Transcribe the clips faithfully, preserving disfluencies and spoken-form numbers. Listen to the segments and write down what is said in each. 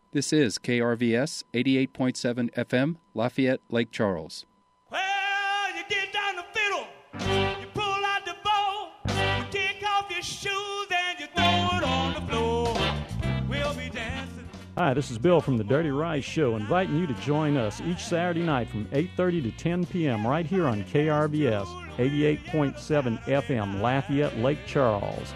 This is K R V S eighty-eight point seven F M, Lafayette, Lake Charles. Well, you get down the fiddle, you pull out the bow, you take off your shoes and you throw it on the floor. We'll be dancing. Hi, this is Bill from the Dirty Rice Show, inviting you to join us each Saturday night from eight thirty to ten p.m. right here on K R V S eighty-eight point seven F M, Lafayette, Lake Charles.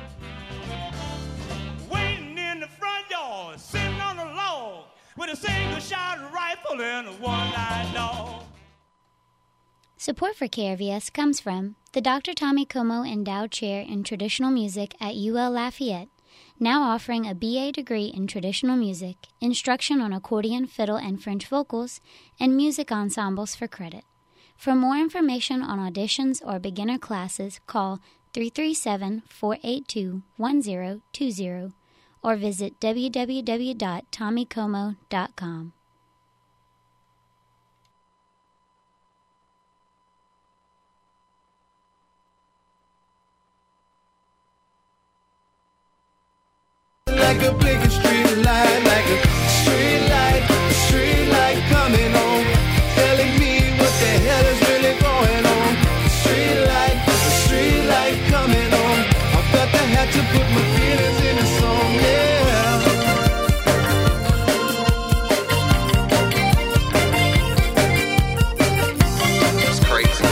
Waiting in the front yard, sitting on a log, with a single-shot rifle and a one-eyed dog. Support for K R V S comes from the Doctor Tommy Como Endowed Chair in Traditional Music at U L Lafayette, now offering a B A degree in traditional music, instruction on accordion, fiddle, and French vocals, and music ensembles for credit. For more information on auditions or beginner classes, call three three seven, four eight two, one zero two zero or visit w w w dot tommy como dot com. Like a blinking street light, like a street light, street light coming on, telling me what the hell is really going on. Street light, street light coming on. I felt I had to put my feelings in a song, yeah. It's crazy.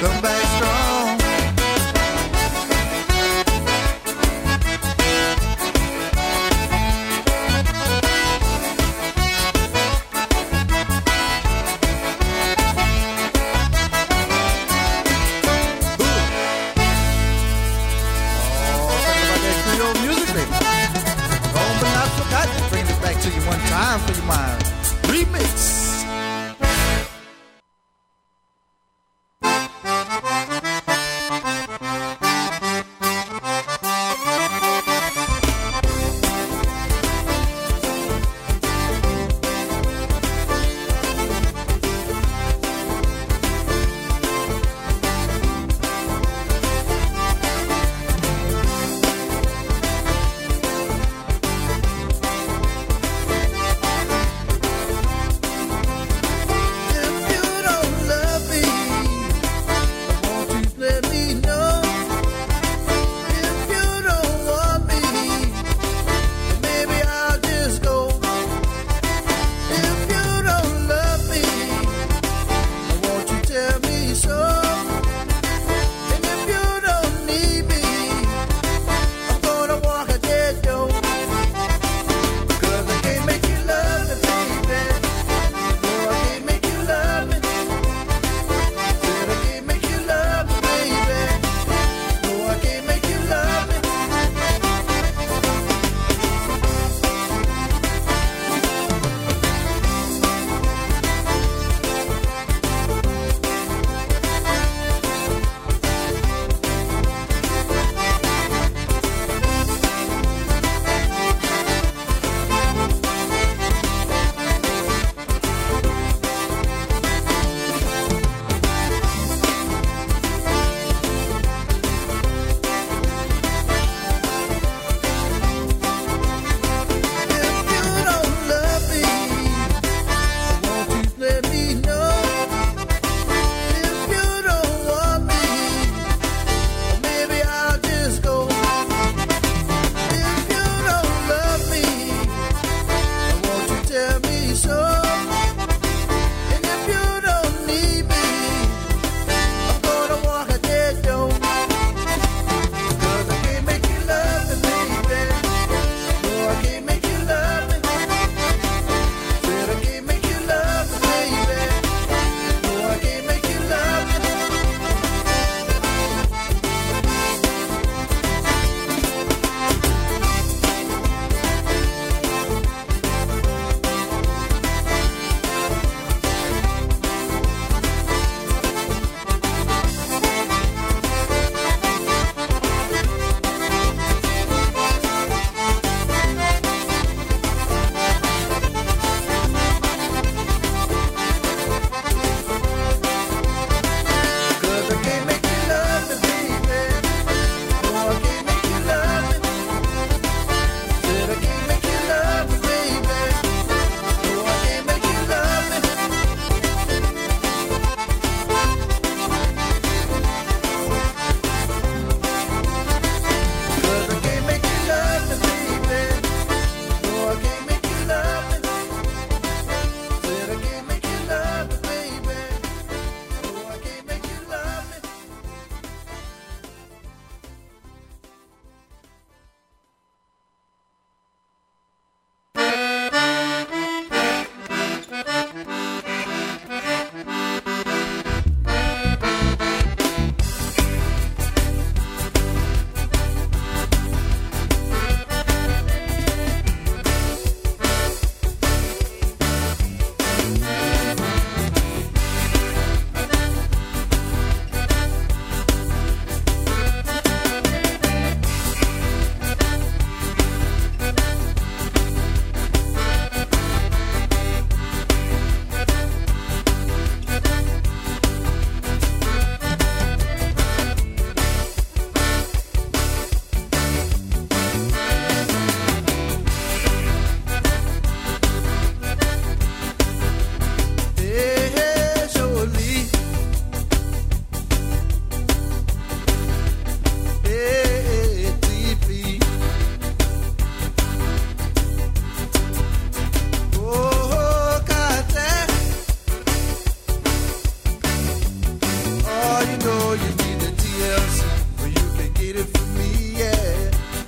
come back strong. To you one time for your mind. Remix. know you need the T L C, but you can get it from me, yeah.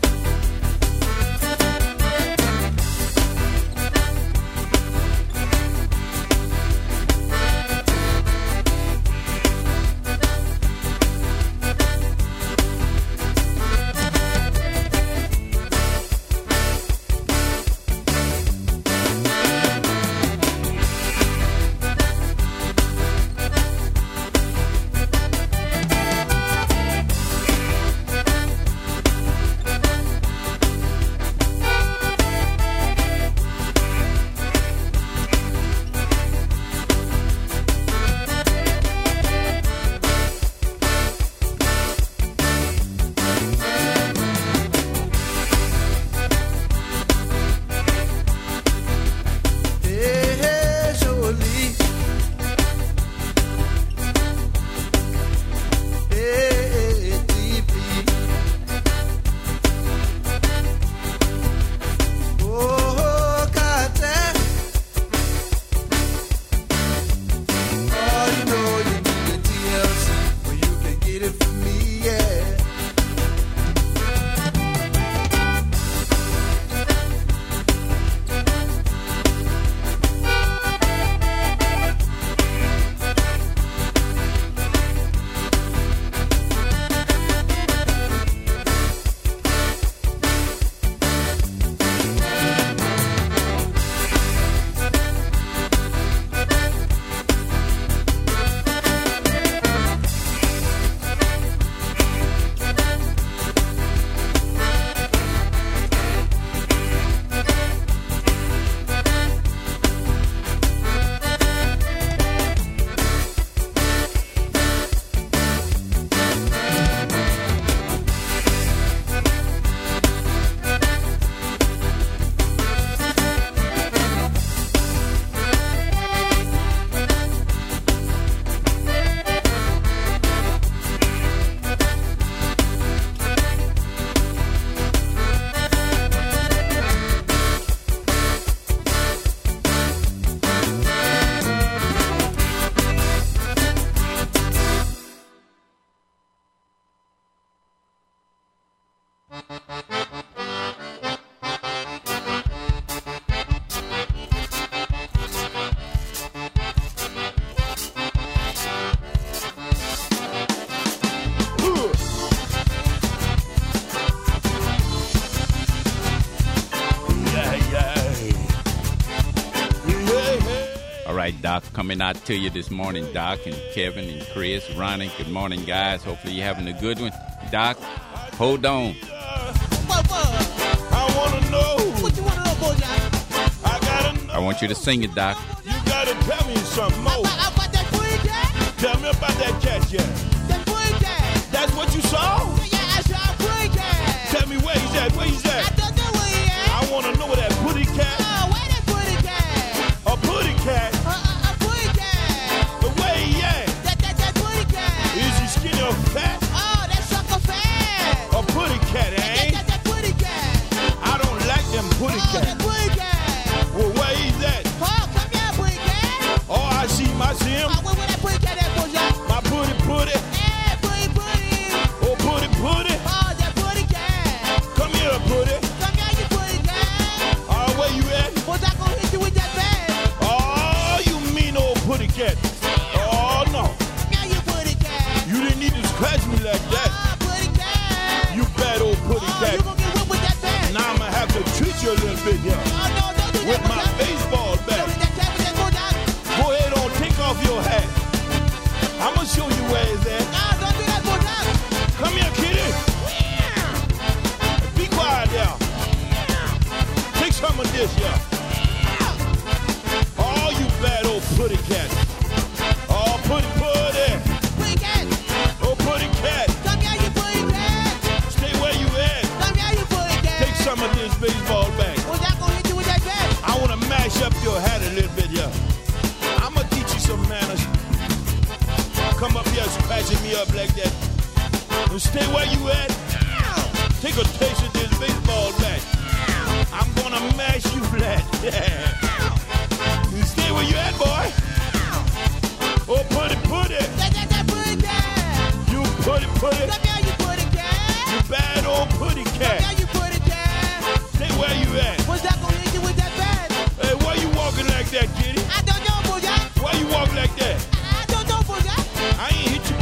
Doc coming out to you this morning, Doc and Kevin and Chris, Ronnie. Good morning, guys. Hopefully you're having a good one. Doc, hold on. What, what? I want to know. What you want to know, boy, Doc? I got to know. I want you to sing it, Doc. You got to tell me something more. About, about that booty cat? Tell me about that cat, yeah. That booty cat. That's what you saw? Yeah, I saw a booty cat. Tell me where he's at. Where he's at? I don't know where he at. I want to know where that booty cat. Oh, where that booty cat? A booty cat? Uh, uh, a booty cat. But where he at? That, that, that booty cat. Is he skinny or fat? Oh, that sucker fat. A booty cat, eh? That, that, that booty cat. I don't like them booty oh, cats. That booty cat. Well, where he's at? Oh, come here, booty cat. Oh, I see him. I see him. Oh, where, where that booty cat at, boy? My booty, booty. Yeah, booty, booty. Oh, booty, booty. Oh, that booty cat. Come here, booty. Come here, you booty cat. Oh, where you at? Boy, I gonna hit you with that bag. Oh, you mean old booty cat. Oh, no. Now you booty cat. You didn't need to scratch me like that. Oh, booty cat. You bad old booty oh, cat. You gonna get whipped with that bag. Now I'm gonna have to treat you a little bit here. Oh, no, don't do that. With my that. baseball bat. Go ahead on, take off your hat. I'm gonna show you where it's at. No, don't do that, boy. Come here, kitty. Be quiet there. Take some of this, yeah. Oh, you bad old putty cat. Oh, putty, putty. Putty cat. Oh, putty cat. Come here, you putty cat. Stay where you at. Come here, you putty cat. Take some of this baseball bat. Well, that gonna hit you with that bat. I wanna mash up your hat a little bit, yeah. I'm gonna teach you some manners. Come up here scratching me up like that. Well, stay where you at. Take a taste of this baseball bat. I'm gonna mash you flat. Yeah. You stay where you at, boy. Oh, put it, put it. That, that, that, put it down.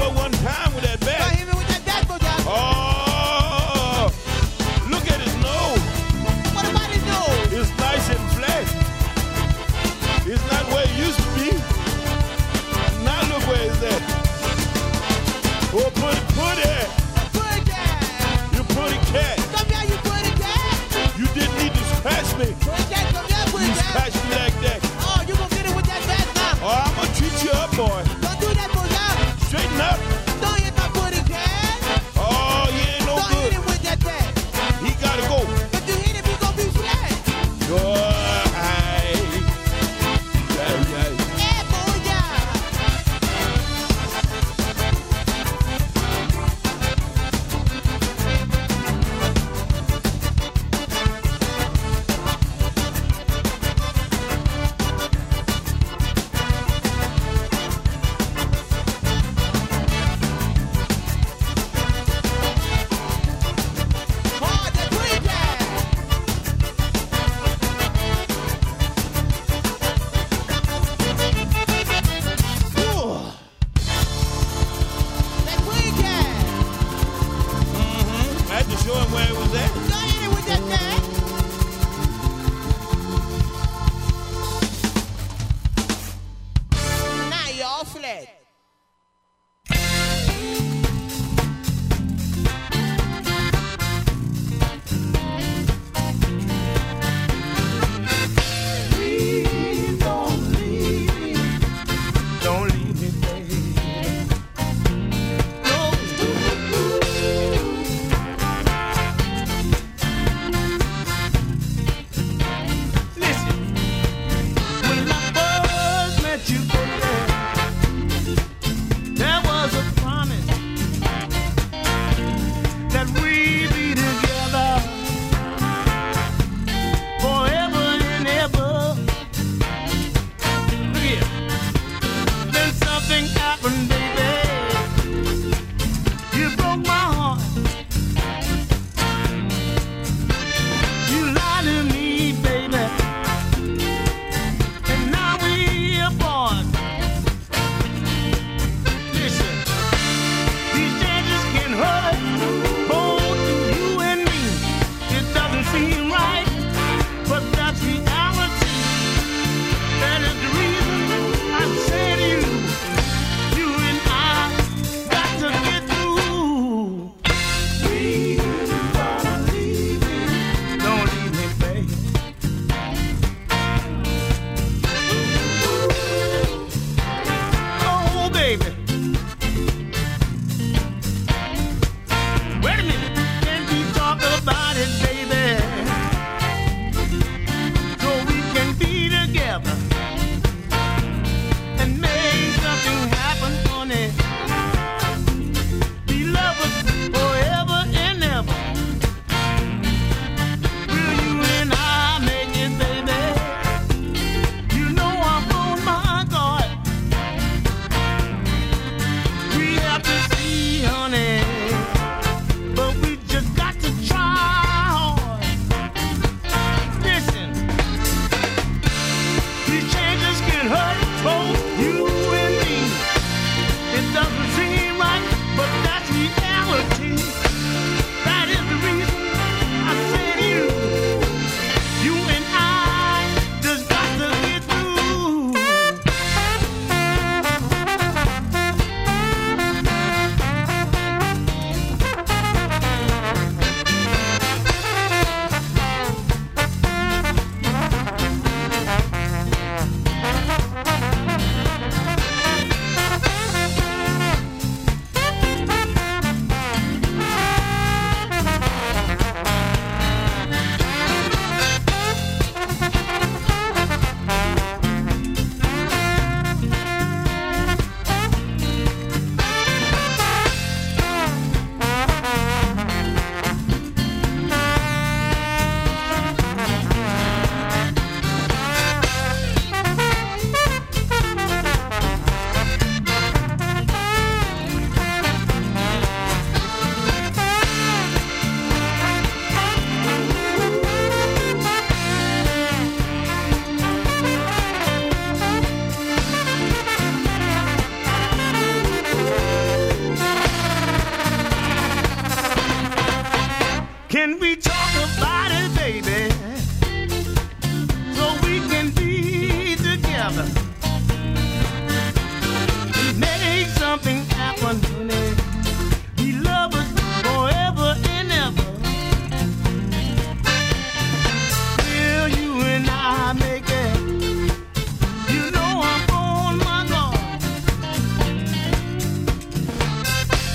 but one time with that Don't bat. hit me with that bat, Bojack. Oh, look at his nose. What about his nose? It's nice and flat. It's not where it used to be. Now look where it's at. Oh, put it, put it. Put that. You put it, cat. Come here, you put it that. You didn't need to scratch me. Put that, come here, put You it that. scratched me like that. Oh, you gonna get it with that bat now. Oh, I'm gonna treat you up, boy. Don't do that, Bojack. Straighten up. Don't hit my put it that. Oh, he ain't no Don't hit good. him with that bat. He gotta go. If you hit him, he gonna be flat. Oh, aye. Aye, aye. Yeah, Bojack.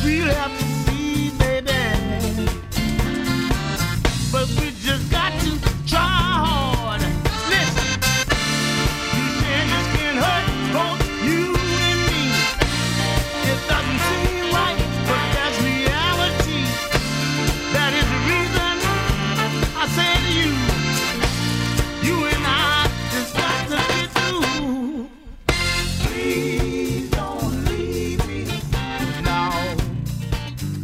we'll have to see, baby. But we just got to try hard. Listen, you said this can hurt both you and me. It doesn't seem right, but that's reality. That is the reason I say to you, you and I just got to get through. Please don't leave me now.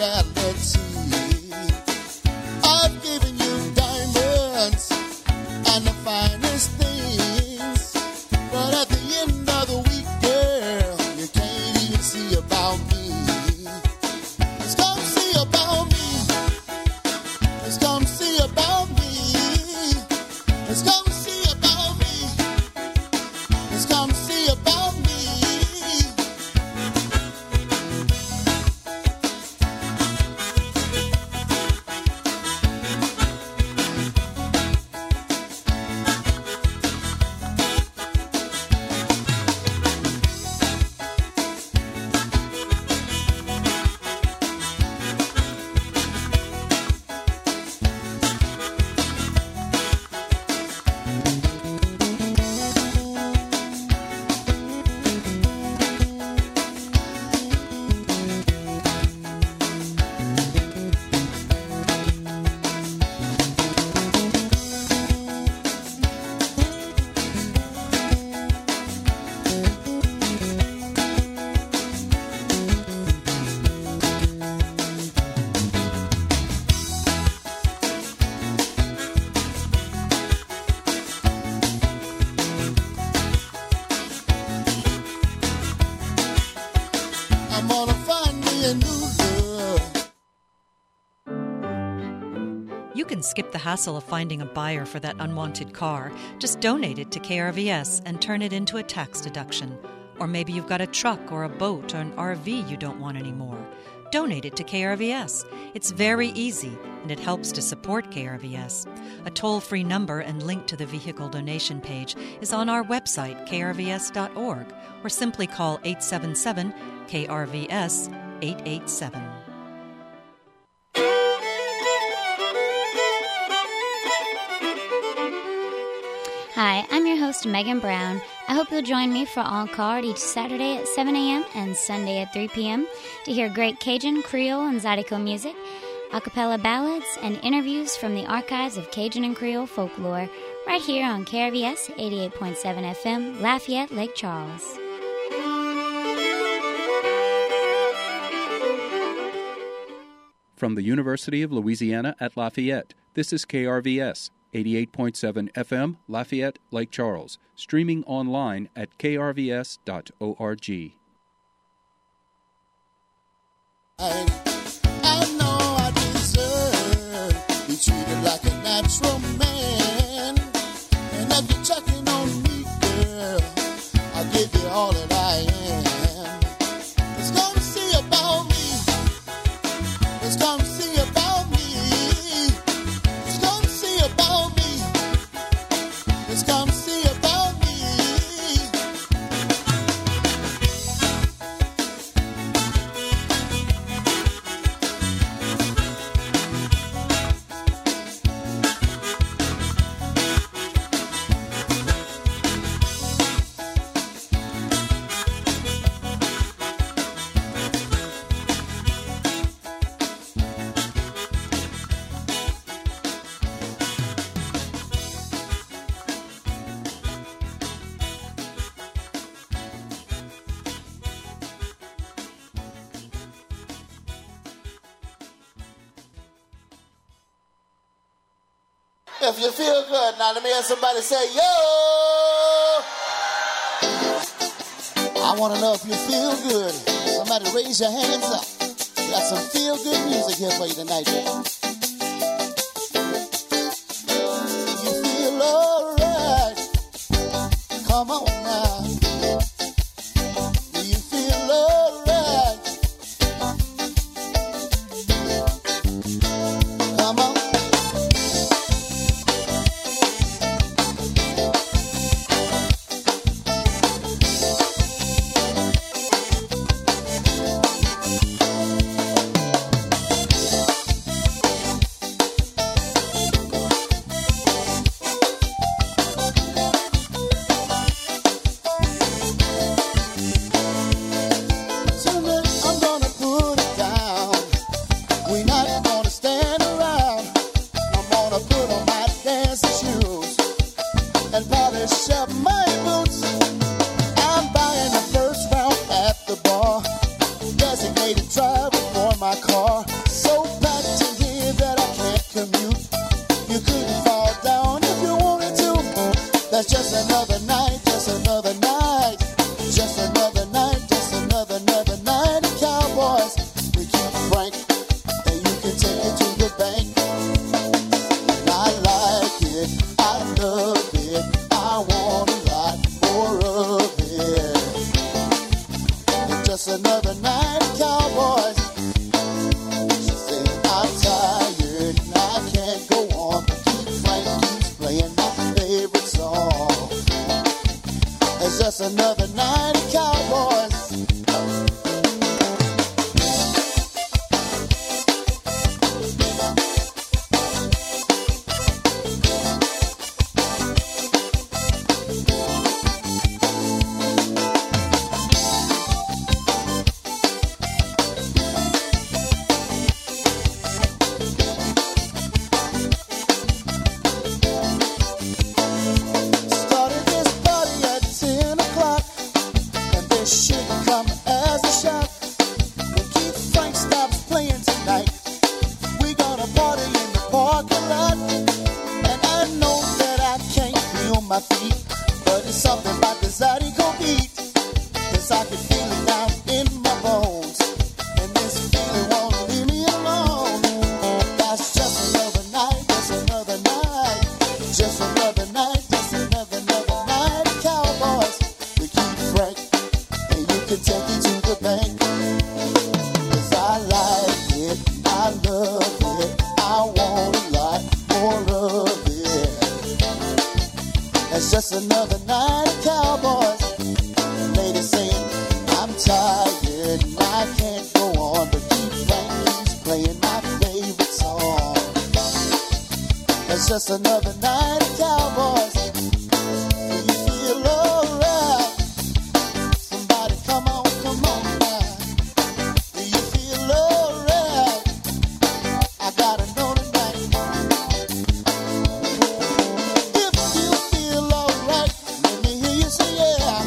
galaxy. I've given you diamonds and the finest things, but at the end of the week, girl, you can't even see about me. Just come see about me. Just come see about me. Just come see about me. Just come see about me. I'm gonna find me a new love. You can skip the hassle of finding a buyer for that unwanted car. Just donate it to K R V S and turn it into a tax deduction. Or maybe you've got a truck or a boat or an R V you don't want anymore. Donate it to K R V S. It's very easy, and it helps to support K R V S. A toll-free number and link to the vehicle donation page is on our website, k r v s dot org, or simply call eight seven seven K R V S eight eight seven. Hi, I'm your host, Megan Brown. I hope you'll join me for En Carte each Saturday at seven a.m. and Sunday at three p.m. to hear great Cajun, Creole, and Zydeco music, a cappella ballads, and interviews from the archives of Cajun and Creole folklore right here on K R V S eighty-eight point seven F M, Lafayette, Lake Charles. From the University of Louisiana at Lafayette, this is K R V S, eighty-eight point seven F M, Lafayette, Lake Charles, streaming online at k r v s dot org. I, I know I deserve to be treated like a natural man. And if you're checking on me, girl, I'll give you all that I am. Just come see about me. Just come see about me. Just come see about me. Just come see about me. If you feel good, now let me hear somebody say, yo! I want to know if you feel good. Somebody raise your hands up. We got some feel good music here for you tonight. You feel alright. Come on now. Do you feel alright? Come on. my feet. But it's something about this Zydeco beat. Cause I can feel it down in my bones. And this feeling won't leave me alone. That's just another night, just another night. Just another night, just another, another night. Cowboys, we keep frank. And you can take it to the bank. Cause I like it, I love it. I want a lot more of it. It's just another night of cowboys. Ladies saying, I'm tired and I can't go on. But keep Frank keeps playing my favorite song. It's just another night of cowboys. Do you feel alright? Somebody come on, come on now. Do you feel alright? I gotta know tonight. If you feel alright, let me hear you say yeah.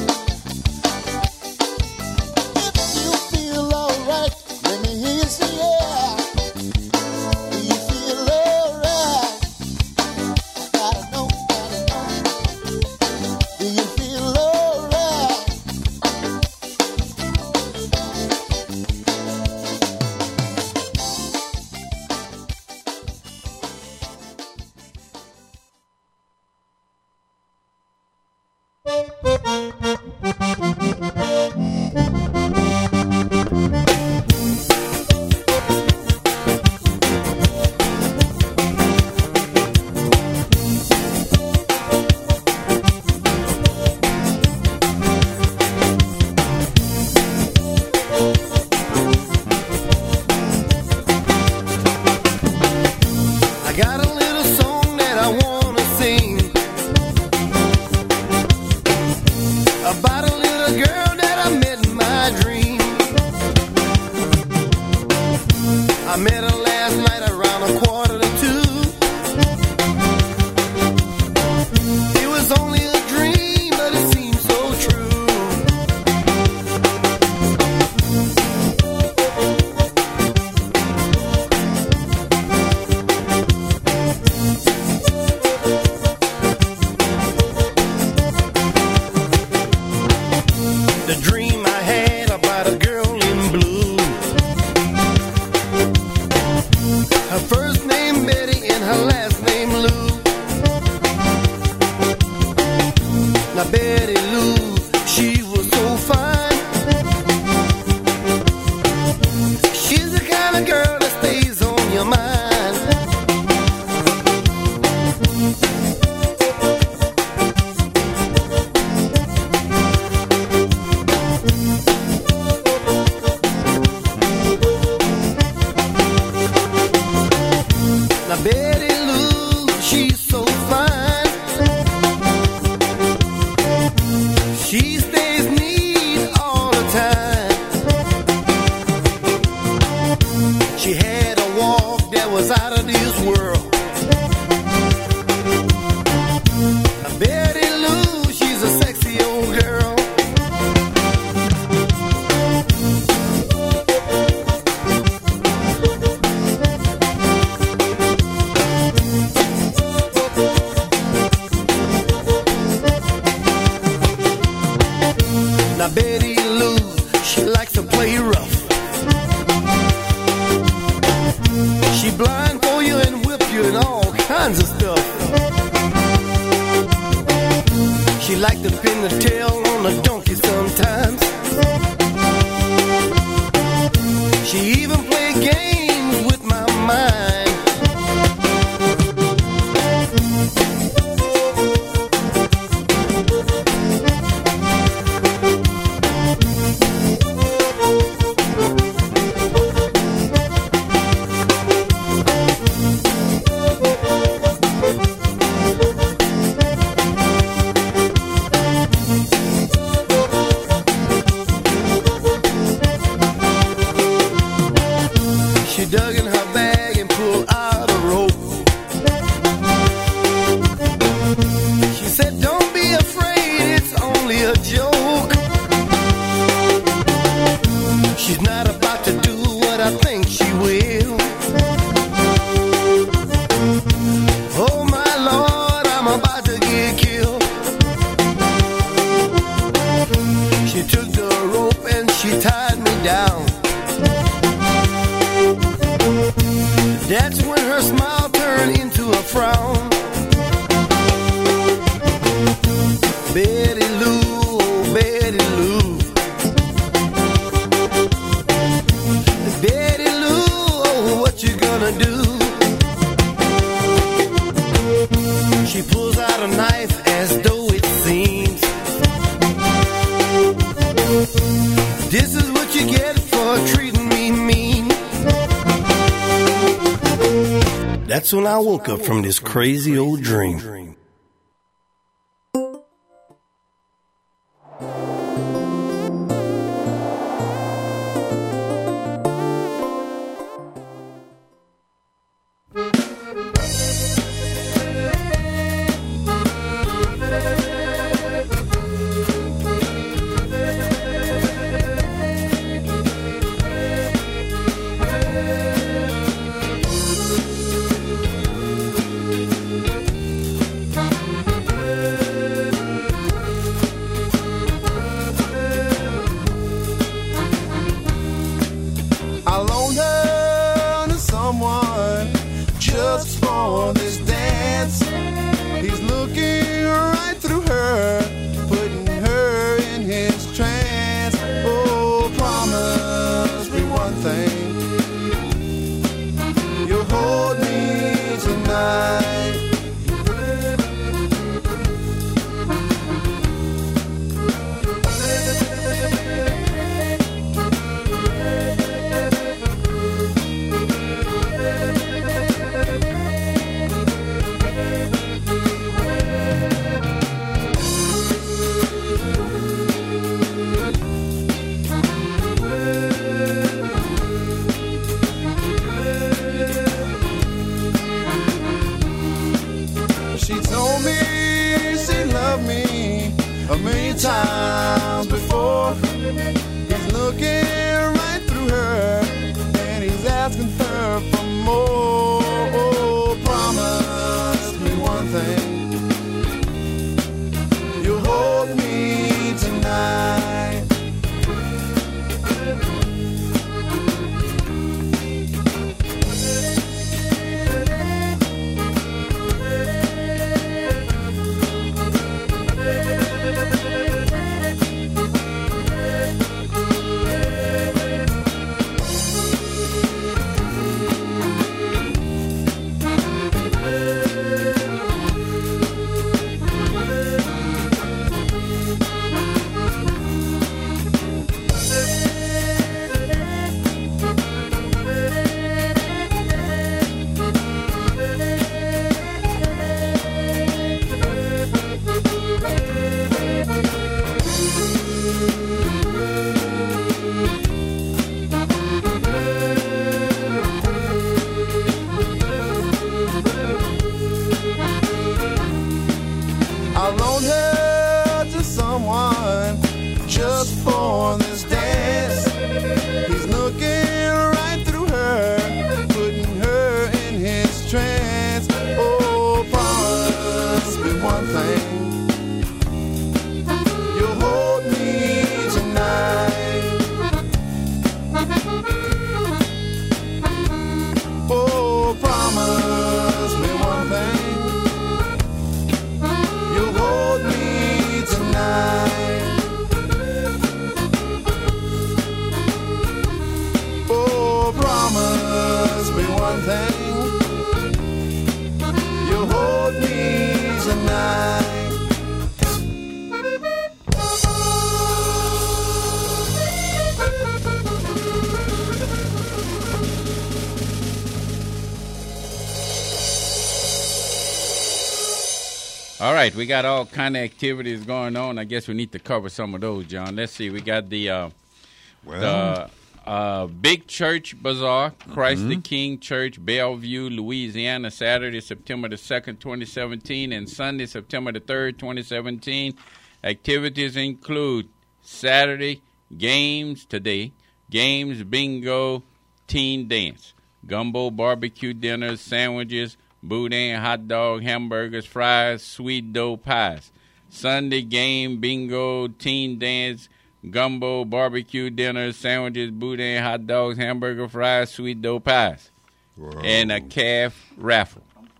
If you feel alright, let me hear you say yeah. Do you feel alright? I gotta know, gotta know. Do you feel alright? I got a little song that I wanna sing about a little girl that I met in my dream. I met her last night around a quarter to two. It was only a dream, but it seemed so true. The dream I had about a girl in blue. Her first name Betty and her last name Lou. Now Betty Lou, she was so fine. She's the kind of girl that stays on your mind. Now Betty Lou, she's so fine. She stays neat all the time. She had a walk that was out of this world. Now Betty Lou, she's a sexy old girl. Now Betty Lou, she likes to play rough. She blindfold you and whip you and all kinds of stuff. She like to pin the tail on a donkey sometimes. She even play games with my mind. She dug in her bag and pulled out a rope. She said, don't be afraid, it's only a joke. She's not about to do what I think she will. Oh my Lord, I'm about to get killed. That's when her smile turned into a frown. Betty Lou, oh Betty Lou, Betty Lou, oh what you gonna do? She pulls out a knife as though it seems this is what you get for treating me mean. That's when I woke up from this crazy old dream. All right, we got all kind of activities going on. I guess we need to cover some of those, John. Let's see. We got the uh, well. the uh, Big Church Bazaar, Christ mm-hmm. the King Church, Bellevue, Louisiana, Saturday, September the second, twenty seventeen, and Sunday, September the third, twenty seventeen. Activities include Saturday, games today, games, bingo, teen dance, gumbo, barbecue dinners, sandwiches, boudin, hot dog, hamburgers, fries, sweet dough pies. Sunday game, bingo, teen dance, gumbo, barbecue dinners, sandwiches, boudin, hot dogs, hamburger, fries, sweet dough pies. Whoa. and a calf raffle.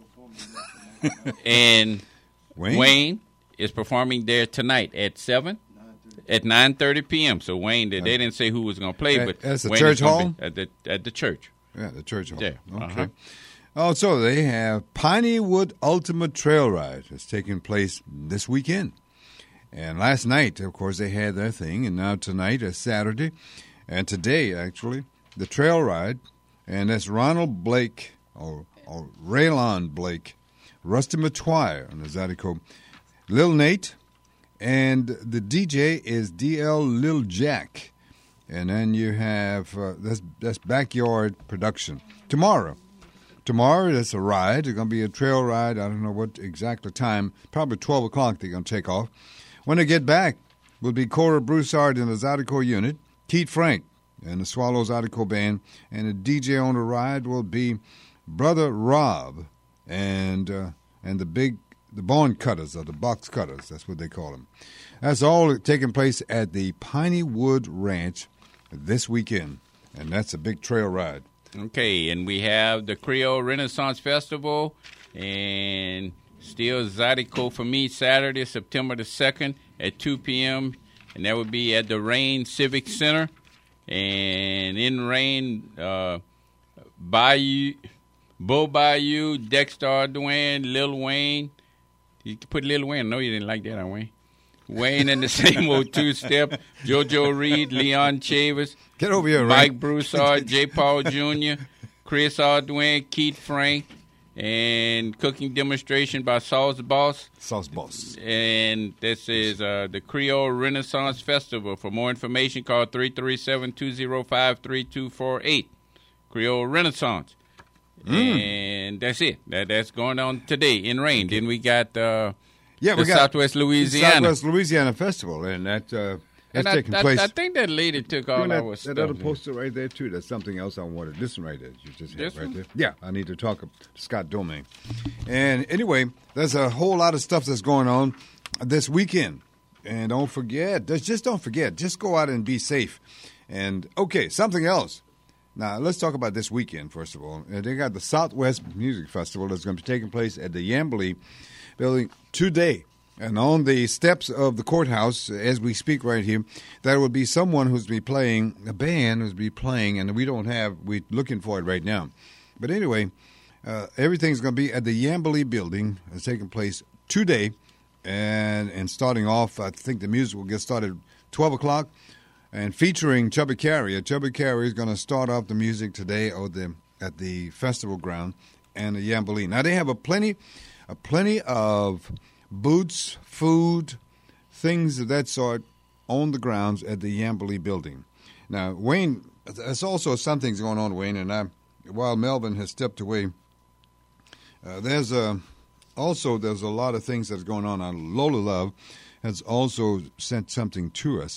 And Wayne? Wayne is performing there tonight at seven, at nine thirty p.m. So Wayne, they, they didn't say who was going to play, At- but that's the Wayne church is gonna hall? be at the at the church. Yeah, the church hall. Yeah, Okay. uh-huh. Also, they have Pineywood Ultimate Trail Ride. It's taking place this weekend. And last night, of course, they had their thing, and now tonight is Saturday, and today, actually, the trail ride, and that's Ronald Blake, or, or Raylon Blake, Rusty McTwire on the Zydeco, Lil Nate, and the D J is D L Lil Jack. And then you have, uh, that's, that's Backyard Production. Tomorrow. Tomorrow, there's a ride. It's going to be a trail ride. I don't know what exact time. Probably twelve o'clock they're going to take off. When they get back, will be Cora Broussard in the Zydeco unit, Keith Frank and the Swallows Zydeco Band, and the D J on the ride will be Brother Rob and uh, and the big, the Bone Cutters, or the Box Cutters. That's what they call them. That's all taking place at the Pineywood Ranch this weekend, and that's a big trail ride. Okay, and we have the Creole Renaissance Festival, and still Zydeco for me Saturday, September the second at two p.m., and that would be at the Rain Civic Center. And in Rain, uh, Bayou, Bo Bayou, Dexter Ardoin, Lil Wayne. You can put Lil Wayne. I know you didn't like that, huh, Wayne? Wayne and the same old two-step, JoJo Reed, Leon Chavis, Get over here, Mike Ray. Broussard, J. Paul Junior, Chris Ardoin, Keith Frank, and cooking demonstration by Sauce Boss. Sauce Boss. And this is uh, the Creole Renaissance Festival. For more information, call three three seven, two zero five, three two four eight. Creole Renaissance. Mm. And that's it. That, that's going on today in Rain. Then we got uh, Yeah, the we got Southwest Louisiana. Southwest Louisiana Festival, and that uh, that's and I, taking I, place. I think that lady took all Doing that, our that stuff. other poster right there too. That's something else I wanted. This one right there. You just This have right one? there. Yeah, I need to talk to Scott Domingue. And anyway, there's a whole lot of stuff that's going on this weekend. And don't forget, just just don't forget. Just go out and be safe. And okay, something else. Now let's talk about this weekend first of all. Uh, They got the Southwest Music Festival that's going to be taking place at the Yambly Building today. And on the steps of the courthouse, as we speak right here, there will be someone who's be playing, a band who's be playing, and we don't have, we're looking for it right now. But anyway, uh, everything's going to be at the Yambly Building. It's taking place today, and and starting off, I think the music will get started twelve o'clock, and featuring Chubby Carrier. Chubby Carrier is going to start off the music today or the, at the festival ground and the Yambly. Now, they have a plenty, a plenty of boots, food, things of that sort on the grounds at the Yambly Building. Now, Wayne, there's also something's going on, Wayne, and I, while Melvin has stepped away, uh, there's a, also there's a lot of things that's going on. on Lola Love has also sent something to us.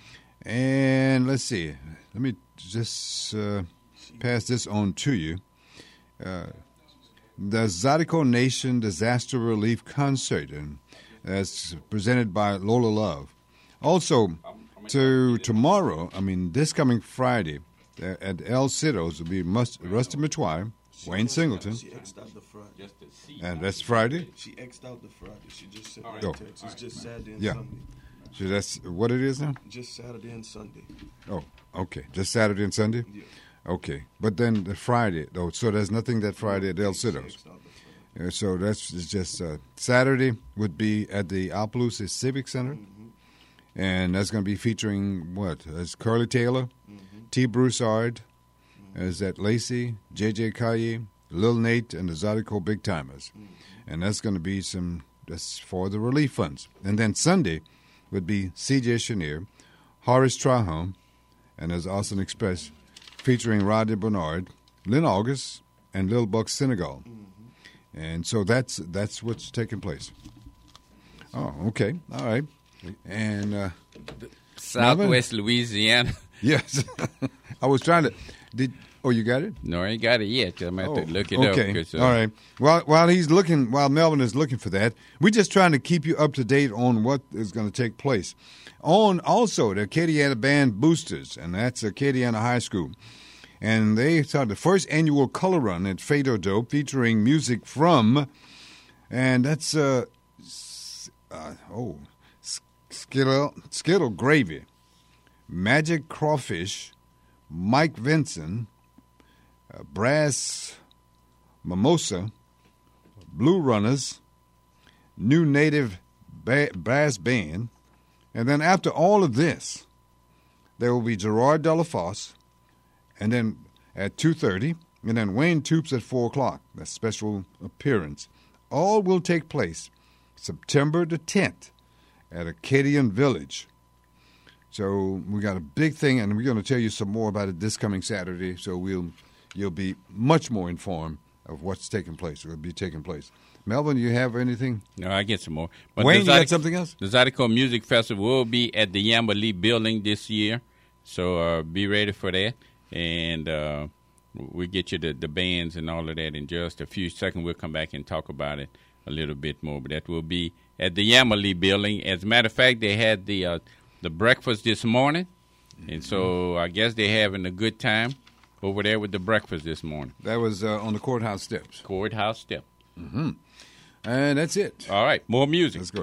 And let's see, let me just uh, pass this on to you. Uh, The Zydeco Nation Disaster Relief Concert, and that's presented by Lola Love. Also, to tomorrow, I mean this coming Friday, uh, at El Citos will be Must, Rusty McTwire, Wayne Singleton, She X'd out the Friday. and that's Friday. She X'd out the Friday. She just sent me Oh. a text. It's just Saturday and Yeah. Sunday. So that's what it is now? Just Saturday and Sunday. Oh, okay. Just Saturday and Sunday? Yeah. Okay. But then the Friday, though, so there's nothing that Friday at El Citos. X'd out the Friday. Uh, so that's it's just uh, Saturday would be at the Opelousas Civic Center, Mm-hmm. and that's going to be featuring what? That's Curly Taylor, Mm-hmm. T. Broussard, is that Lacey, J J. Caillé, Lil Nate, and the Zydeco Big Timers, Mm-hmm. and that's going to be some that's for the relief funds. And then Sunday would be C J. Chenier, Horace Trahan, and there's Austin Express featuring Rodney Bernard, Lynn August, and Lil Buck Senegal. And so that's that's what's taking place. Oh, okay. All right. And uh, Southwest Louisiana. yes, I was trying to. Did oh you got it? No, I ain't got it yet. I'm going to have to look it okay. up. 'Cause, uh, All right. While while he's looking, while Melvin is looking for that, we're just trying to keep you up to date on what is going to take place. On also the Acadiana Band Boosters, and that's Acadiana High School. And they started the first annual color run at Fado Dope featuring music from, and that's, uh, uh oh, Skittle, Skittle Gravy, Magic Crawfish, Mike Vinson, uh, Brass Mimosa, Blue Runners, New Native ba- Brass Band, and then after all of this, there will be Gerard Delafosse, and then at two thirty, and then Wayne Toops at four o'clock, that special appearance. All will take place September the tenth at Acadian Village. So we got a big thing, and we're going to tell you some more about it this coming Saturday, so we'll you'll be much more informed of what's taking place, or will be taking place. Melvin, you have anything? No, I get some more. But Wayne, you Zydeco, got something else? The Zydeco Music Festival will be at the Yamberley Building this year, so uh, be ready for that. And uh, we'll get you the, the bands and all of that in just a few seconds. We'll come back and talk about it a little bit more. But that will be at the Yamberley Building. As a matter of fact, they had the uh, the breakfast this morning, mm-hmm. and so I guess they're having a good time over there with the breakfast this morning. That was uh, on the courthouse steps. Courthouse steps. Mm-hmm. And that's it. All right, more music. Let's go.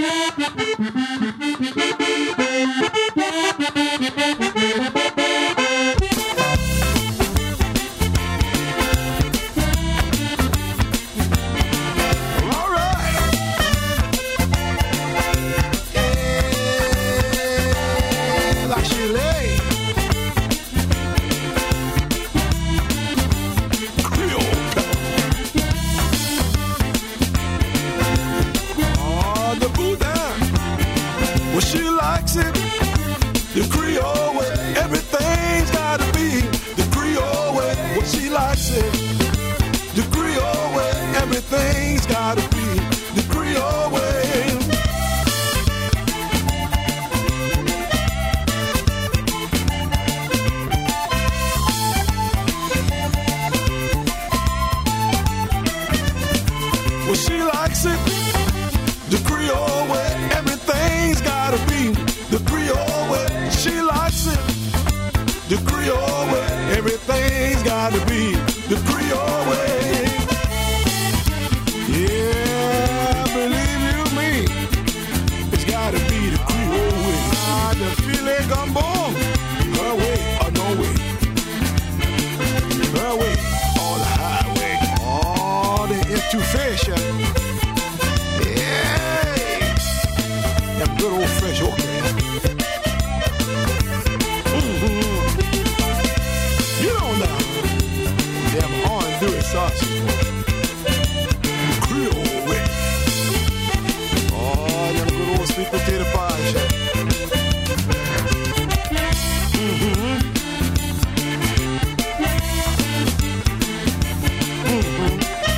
The Creole way, everything's gotta be the Creole way. What she likes it. The Creole way, everything's gotta be the Creole way. Well, she likes it. The Creole way, everything's gotta be the Creole way. She likes it, the Creole way. Everything's gotta be the Creole way. Yeah, believe you me, it's gotta be the Creole way. Ah, the filet gumbo, her way or no way. Her way or the highway. Oh, the etouffee. Yeah, that good old fresh okra. Sausage. Creole way. Oh, them good old sweet potato pies. Mm-hmm. Mm-hmm.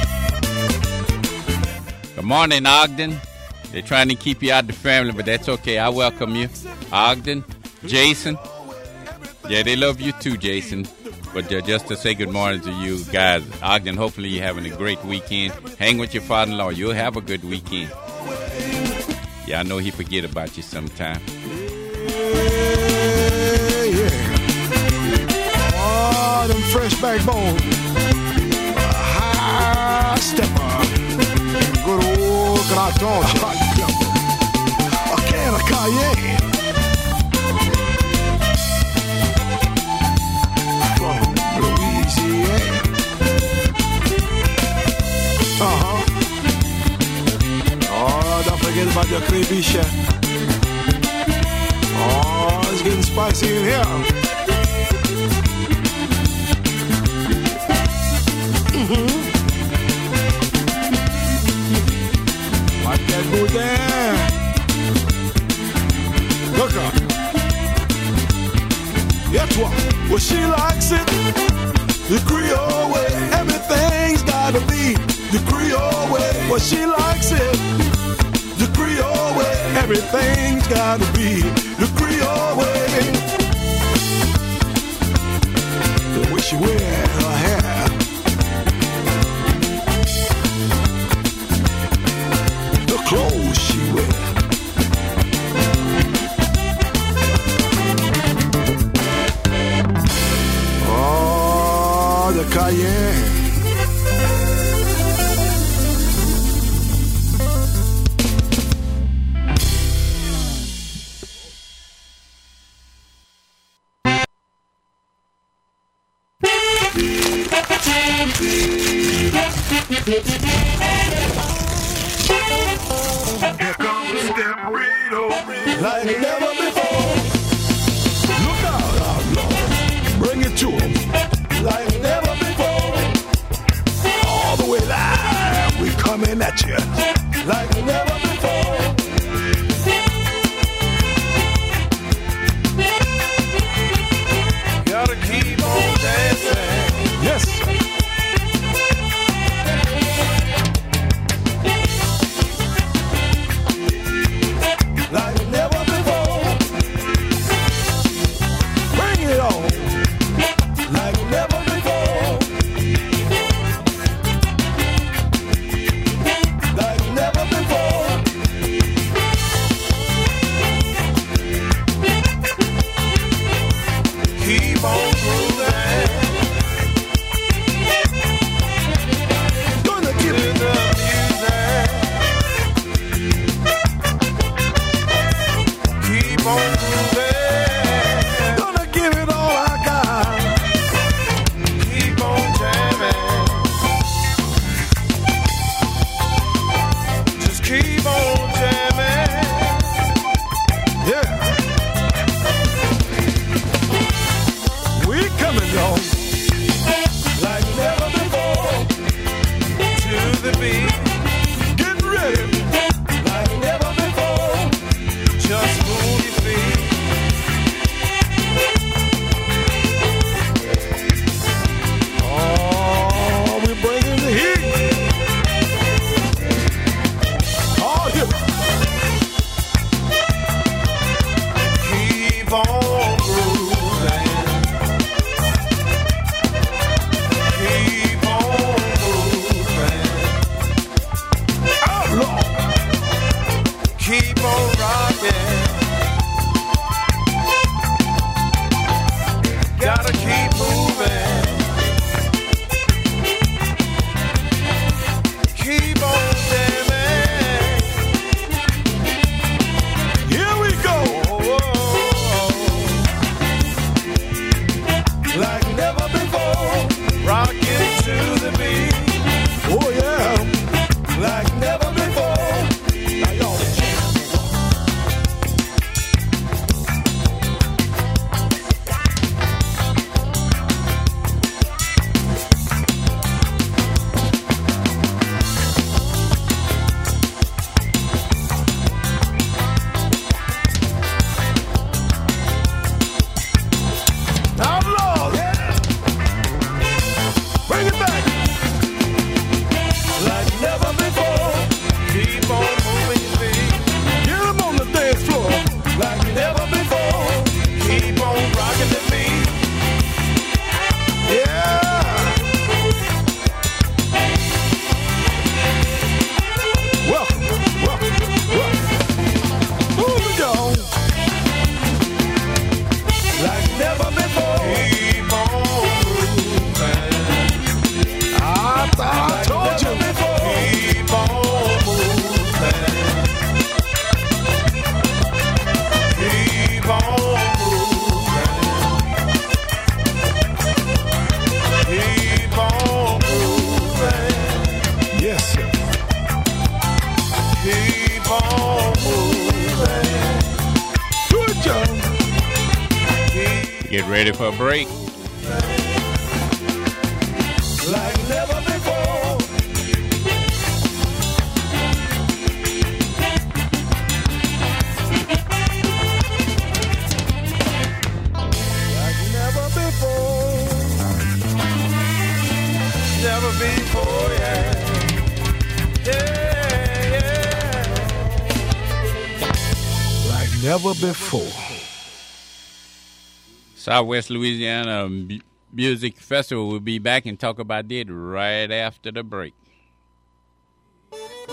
Good morning, Ogden. They're trying to keep you out of the family, but that's okay. I welcome you. Ogden, Jason. Yeah, they love you too, Jason. But uh, just to say good morning to you guys, Ogden, hopefully you're having a great weekend. Hang with your father-in-law. You'll have a good weekend. Yeah, I know he forget about you sometime. Yeah, yeah. Oh, them fresh backbone. High stepper. Good old graton. A can of Cayenne. Uh-huh. Oh, don't forget about your crebiche. Oh, it's getting spicy in here. Mm-hmm. Like that boudin. Look up. Yeah, toi. Well, she likes it. The Creole way. Everything's gotta be the Creole way. Well, she likes it. The Creole way. Everything's gotta be the Creole way. The way she wear her hair. The clothes she wear. Oh, Like never before. Look out, outlaw. Bring it to 'em. Like never before. All the way live, we coming at you. Like never before. Gotta keep on dancing. Yes. Like never before. Bring it on. Like never before. Like never before. Keep on grooving. Gonna give it the music. Keep on grooving. Gonna give it all I got. Keep on jamming. Just keep on jamming. Yeah. We coming, y'all. Like never before. To the beat. Get ready. Like never before. Just move your feet. Oh, we're bringing the heat. Oh, yeah. Keep on grooving. Keep on moving. Outlaw. Keep on rocking. Gotta keep moving. Keep on jamming. Here we go. Like never before. Rocking to the beat. Oh yeah. Like never before. Now y'all jam. Outlaw, yeah. Bring it back. Like never before. Keep on moving your feet. Get 'em on the dance floor. Like never before. Keep on rocking the beat. Yeah. Welcome, welcome, welcome. Move it on. Like never before. Keep on moving. I thought I told you before. Keep on moving. Keep on moving. Keep on moving. Yes, sir. Keep on moving. Good job. Get ready for a break. Like never before. Like never before. Never before, yeah. Yeah, yeah. Like never before. Southwest Louisiana M- Music Festival will be back and talk about it right after the break.